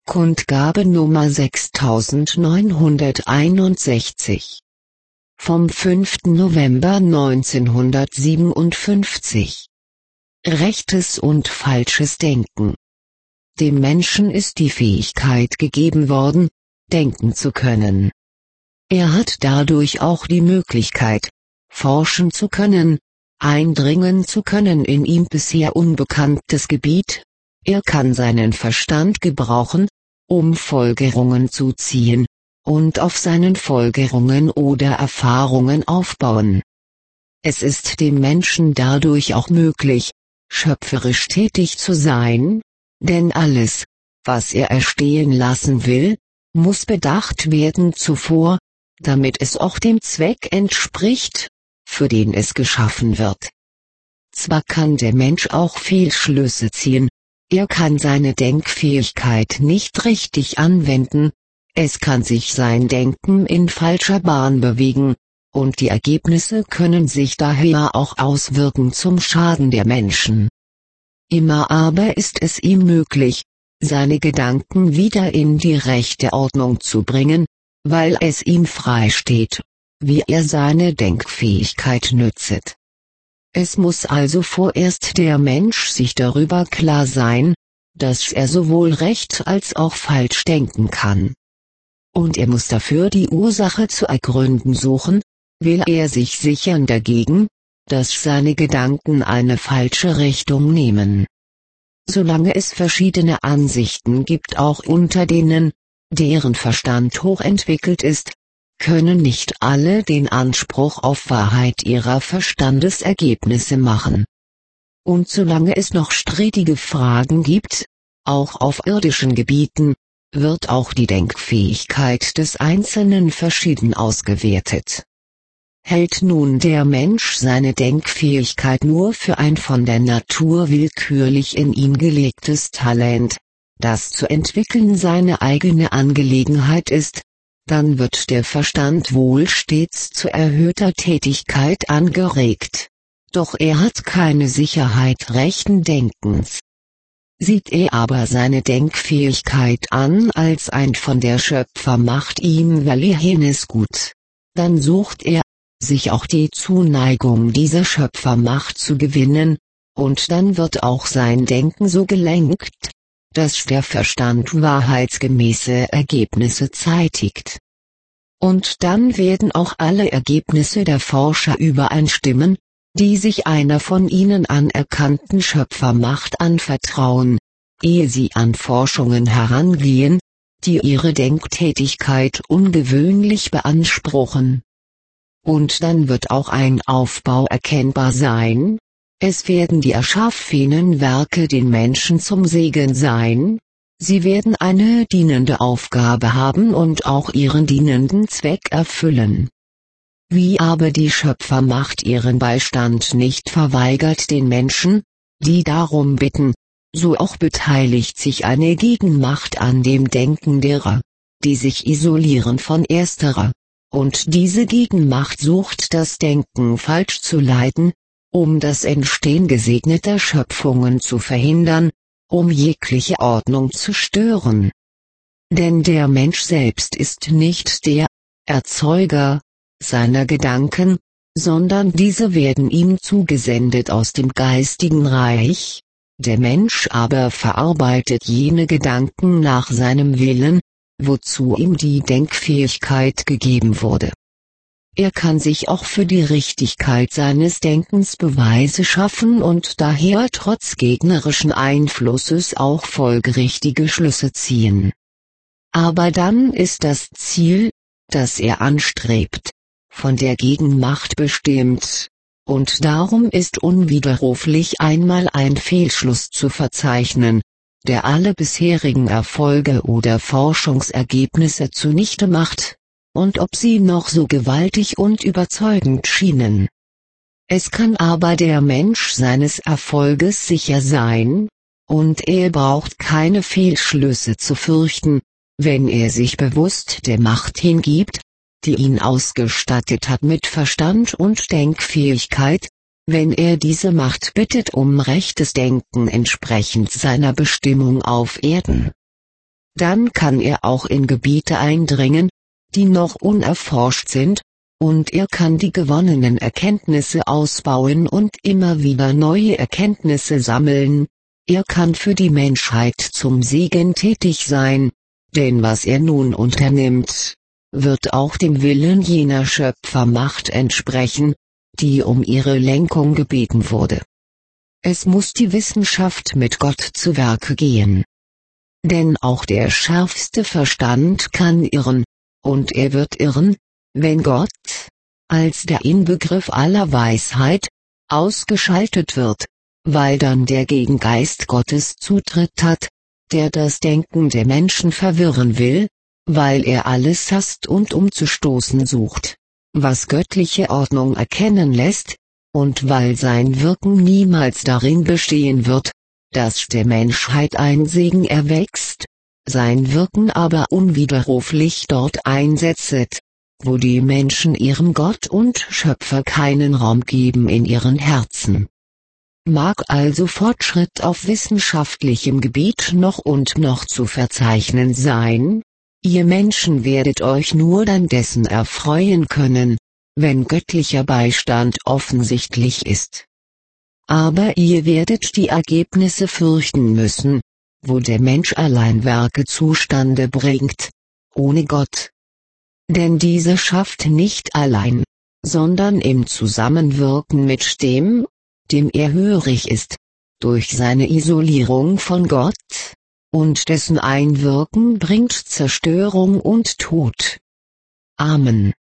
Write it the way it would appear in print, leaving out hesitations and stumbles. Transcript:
Kundgabe Nummer 6961 vom 5. November 1957. Rechtes und falsches Denken. Dem Menschen ist die Fähigkeit gegeben worden, denken zu können. Er hat dadurch auch die Möglichkeit, forschen zu können, eindringen zu können in ihm bisher unbekanntes Gebiet. Er kann seinen Verstand gebrauchen, um Folgerungen zu ziehen, und auf seinen Folgerungen oder Erfahrungen aufbauen. Es ist dem Menschen dadurch auch möglich, schöpferisch tätig zu sein, denn alles, was er erstehen lassen will, muss bedacht werden zuvor, damit es auch dem Zweck entspricht, für den es geschaffen wird. Zwar kann der Mensch auch Fehlschlüsse ziehen, er kann seine Denkfähigkeit nicht richtig anwenden, es kann sich sein Denken in falscher Bahn bewegen, und die Ergebnisse können sich daher auch auswirken zum Schaden der Menschen. Immer aber ist es ihm möglich, seine Gedanken wieder in die rechte Ordnung zu bringen, weil es ihm frei steht, wie er seine Denkfähigkeit nützet. Es muss also vorerst der Mensch sich darüber klar sein, dass er sowohl recht als auch falsch denken kann. Und er muss dafür die Ursache zu ergründen suchen, will er sich sichern dagegen, dass seine Gedanken eine falsche Richtung nehmen. Solange es verschiedene Ansichten gibt, auch unter denen, deren Verstand hochentwickelt ist, können nicht alle den Anspruch auf Wahrheit ihrer Verstandesergebnisse machen. Und solange es noch strittige Fragen gibt, auch auf irdischen Gebieten, wird auch die Denkfähigkeit des Einzelnen verschieden ausgewertet. Hält nun der Mensch seine Denkfähigkeit nur für ein von der Natur willkürlich in ihn gelegtes Talent, das zu entwickeln seine eigene Angelegenheit ist, dann wird der Verstand wohl stets zu erhöhter Tätigkeit angeregt. Doch er hat keine Sicherheit rechten Denkens. Sieht er aber seine Denkfähigkeit an als ein von der Schöpfermacht ihm verliehenes Gut, dann sucht er, sich auch die Zuneigung dieser Schöpfermacht zu gewinnen, und dann wird auch sein Denken so gelenkt, dass der Verstand wahrheitsgemäße Ergebnisse zeitigt. Und dann werden auch alle Ergebnisse der Forscher übereinstimmen, die sich einer von ihnen anerkannten Schöpfermacht anvertrauen, ehe sie an Forschungen herangehen, die ihre Denktätigkeit ungewöhnlich beanspruchen. Und dann wird auch ein Aufbau erkennbar sein, es werden die erschaffenen Werke den Menschen zum Segen sein, sie werden eine dienende Aufgabe haben und auch ihren dienenden Zweck erfüllen. Wie aber die Schöpfermacht ihren Beistand nicht verweigert den Menschen, die darum bitten, so auch beteiligt sich eine Gegenmacht an dem Denken derer, die sich isolieren von ersterer, und diese Gegenmacht sucht das Denken falsch zu leiten, um das Entstehen gesegneter Schöpfungen zu verhindern, um jegliche Ordnung zu stören. Denn der Mensch selbst ist nicht der Erzeuger seiner Gedanken, sondern diese werden ihm zugesendet aus dem geistigen Reich, der Mensch aber verarbeitet jene Gedanken nach seinem Willen, wozu ihm die Denkfähigkeit gegeben wurde. Er kann sich auch für die Richtigkeit seines Denkens Beweise schaffen und daher trotz gegnerischen Einflusses auch folgerichtige Schlüsse ziehen. Aber dann ist das Ziel, das er anstrebt, von der Gegenmacht bestimmt, und darum ist unwiderruflich einmal ein Fehlschluss zu verzeichnen, der alle bisherigen Erfolge oder Forschungsergebnisse zunichte macht, und ob sie noch so gewaltig und überzeugend schienen. Es kann aber der Mensch seines Erfolges sicher sein, und er braucht keine Fehlschlüsse zu fürchten, wenn er sich bewusst der Macht hingibt, die ihn ausgestattet hat mit Verstand und Denkfähigkeit, wenn er diese Macht bittet um rechtes Denken entsprechend seiner Bestimmung auf Erden. dann kann er auch in Gebiete eindringen, die noch unerforscht sind, und er kann die gewonnenen Erkenntnisse ausbauen und immer wieder neue Erkenntnisse sammeln. Er kann für die Menschheit zum Segen tätig sein, denn was er nun unternimmt, wird auch dem Willen jener Schöpfermacht entsprechen, die um ihre Lenkung gebeten wurde. Es muss die Wissenschaft mit Gott zu Werke gehen. Denn auch der schärfste Verstand kann irren, und er wird irren, wenn Gott, als der Inbegriff aller Weisheit, ausgeschaltet wird, weil dann der Gegengeist Gottes Zutritt hat, der das Denken der Menschen verwirren will, weil er alles hasst und umzustoßen sucht, was göttliche Ordnung erkennen lässt, und weil sein Wirken niemals darin bestehen wird, dass der Menschheit ein Segen erwächst, sein Wirken aber unwiderruflich dort einsetzt, wo die Menschen ihrem Gott und Schöpfer keinen Raum geben in ihren Herzen. Mag also Fortschritt auf wissenschaftlichem Gebiet noch und noch zu verzeichnen sein, ihr Menschen werdet euch nur dann dessen erfreuen können, wenn göttlicher Beistand offensichtlich ist. Aber ihr werdet die Ergebnisse fürchten müssen, wo der Mensch allein Werke zustande bringt, ohne Gott. Denn dieser schafft nicht allein, sondern im Zusammenwirken mit dem er hörig ist, durch seine Isolierung von Gott, und dessen Einwirken bringt Zerstörung und Tod. Amen.